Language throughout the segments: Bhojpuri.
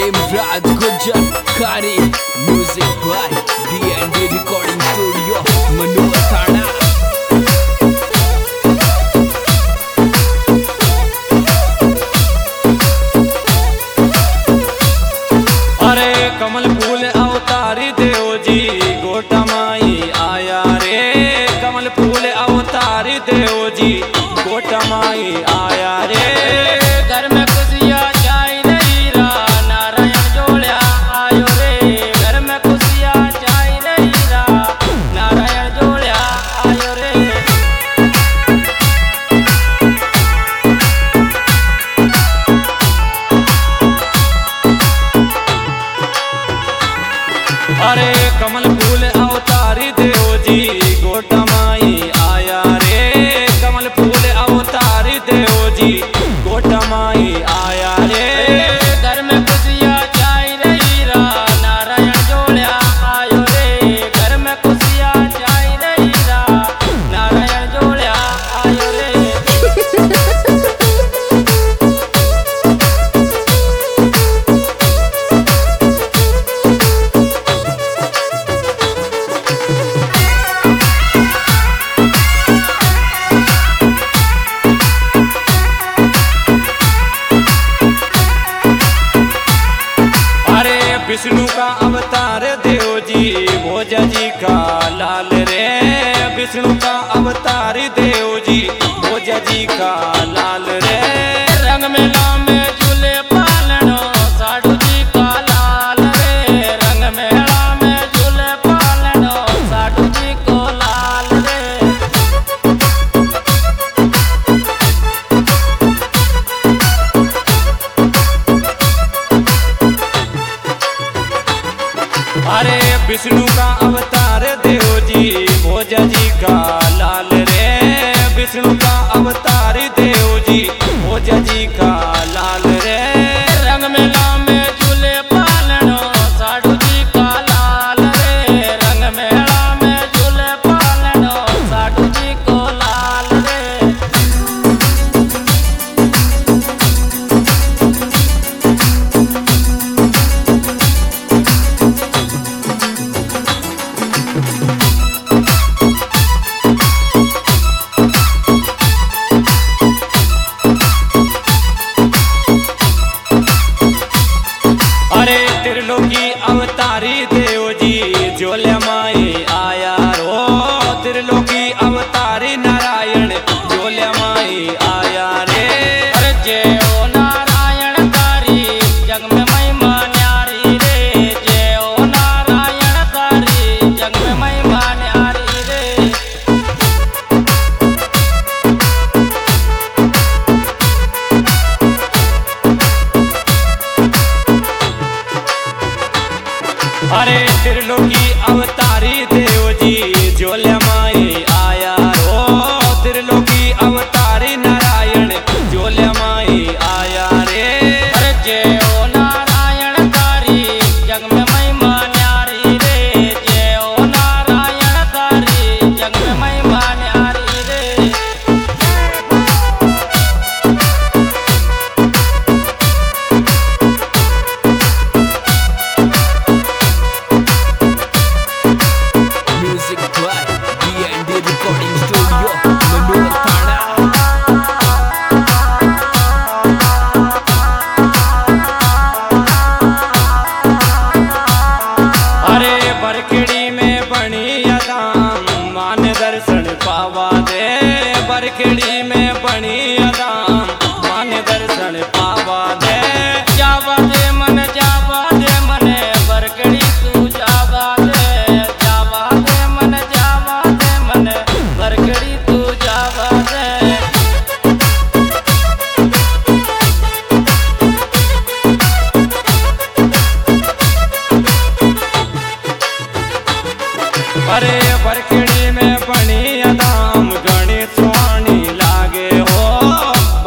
Hemraj Gujjar Kari, music by D&D Recording Studio, Manohar Thana. अरे कमल फूल अवतारी देव जी गोटा माई आया रे। कमल फूल अवतारी देव जी गोटा माई आया रे। घर में खुशियाँ छाई रही रा नारायण जोड़िया आयो रे। घर में खुशियाँ छाई रही रा नारायण जोड़िया आयो रे। अरे कमल फूल अवतारी देव जी गोटा माई आया रे। कमल फूल अवतारी देव जी गोटा माई आया रे। घर में खुशियाँ छाई रही रा नारायण जोड़िया आयो रे। घर में खुशियाँ छाई रही रा नारायण जोड़िया आयो रे। विष्णु का अवतार देव जी भोजा जी का लाल रे। विष्णु का अवतार देव जी भोजा जी का लाल रे। रंग मेला में झूले पालनो साधु जी का लाल रे। रंग मेला में झूले पालनो साधु जी को लाल रे। अरे विष्णु का अवतार देव जी भोजा जी का लाल रे। विष्णु का अवतार देव जी भोजा जी का लाल रे। रंग मेला में झूले पालनो साधु जी का लाल रे। रंग मेला में झूले पालनो साधु जी को लाल रे। अरे त्रिलोकी अवतारी देव जी जोल्या माई आया रो। त्रिलोकी अवतारी नारायण जोल्या माई आया रे। अरे जय ओ नारायण तारी जग में महिमा न्यारी रे। जय ओ नारायण तारी जग में महिमा न्यारी रे। अरे त्रिलोकी अवतारी देव जी जोल्या माई आया रो। त्रिलोकी अवतारी नारायण जोल्या माई आया रे। अरे जय ओ नारायण तारी जग में महिमा न्यारी रे। जय ओ नारायण तारी जग में महिमा न्यारी रे। Music by D&D Recording Studio, Manohar Thana. अरे बरखेड़ी में बनी अदाम मान दर्शन पावा दे। बरखेड़ी में बनी अदाम मान दर्शन पावा दे। जावा दे मन जावा दे मने बरखेड़ी तू जावा दे। जावा दे मन जावा दे मने बरखेड़ी तू जावा दे। अरे बरखेड़ी में बनी अदाम गणेश स्वाणी लागे हो।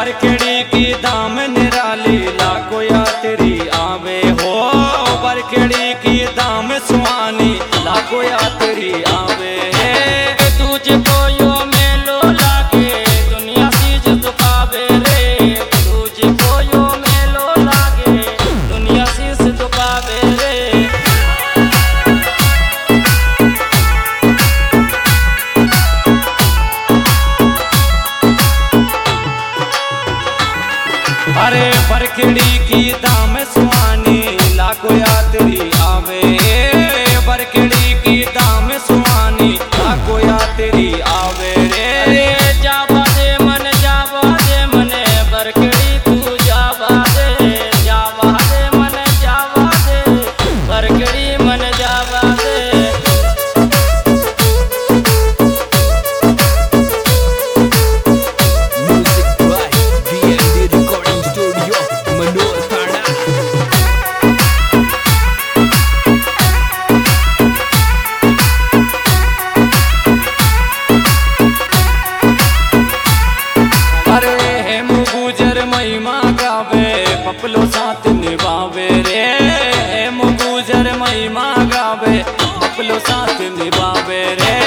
बरखेड़ी की दाम निराली लाखो यात्री आवे हो बरखेड़ी की दाम सुहानी लाखो यात्री आवे तुझको यो मेलो लागे दुनिया चीज दुखावे रे तुझको यो मेलो लागे दुनिया चीज दुखावे रे अरे बरखेड़ी की दाम सुहानी लाखो यात्री आवे बरखेड़ी की दाम सुहानी लाखो यात्री आवे रे जावा दे मन बरखेड़ी तू जावा दे बरखेड़ी मन जावा दे Music by DND Recording Studio, Manor Thana. अरे हेम गुजर महिमा गावे पपलो साथ निभावे रे हेम गुजर महिमा गावे पपलो साथ निभावे रे